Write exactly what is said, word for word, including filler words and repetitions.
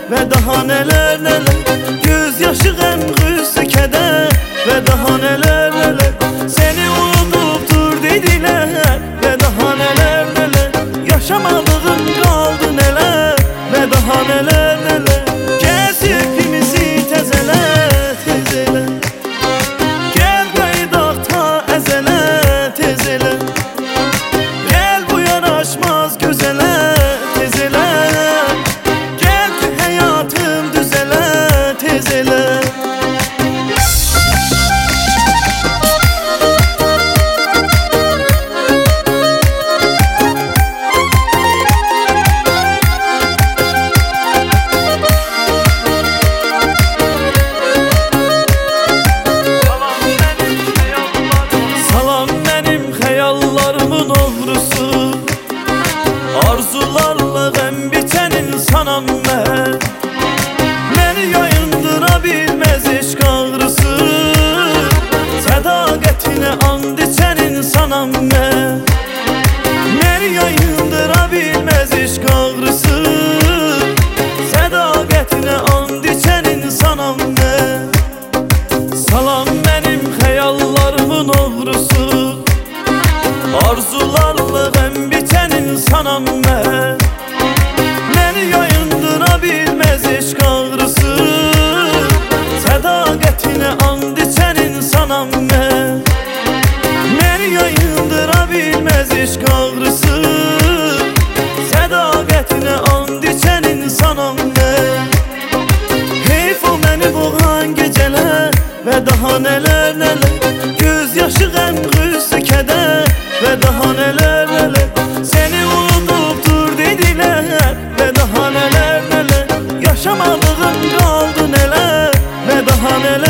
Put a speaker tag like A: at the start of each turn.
A: ve daha neler neler. Gözyaşı gəm qüssü keder ve daha neler neler. Seni unutup dur dediler ve daha neler neler. Yaşamadığım kaldı neler ve daha neler neler. Kesip imizi tezele tezele. Gel qayıdaq ta əzələ tezele. Gel bu yaraşmaz gözələ tezele. Gel ki hayatım düzele tezele. Xəyallarımın oğrusu, arzularla qəm bitən insanam mən. Məni yayındıra bilməz eşq ağrısı, sədaqətinə and içən insanam mən. Məni yayındıra bilməz eşq ağrısı, sədaqətinə and içən insanam mən. Salam mənim xəyallarımın oğrusu, arzularla qəm bitən insanam mən. Məni yayındıra bilməz eşq ağrısı, sədaqətinə and içən insanam mən. Məni yayındıra bilməz eşq ağrısı, sədaqətinə and içən insanam mən. Heyf o məni boğan gecələr və daha nələr nələr. Gözyaşı qəm qüssü kədər ve daha neler neler. Seni unutup dur dediler ve daha neler neler. Yaşamadığım kaldı neler ve daha neler.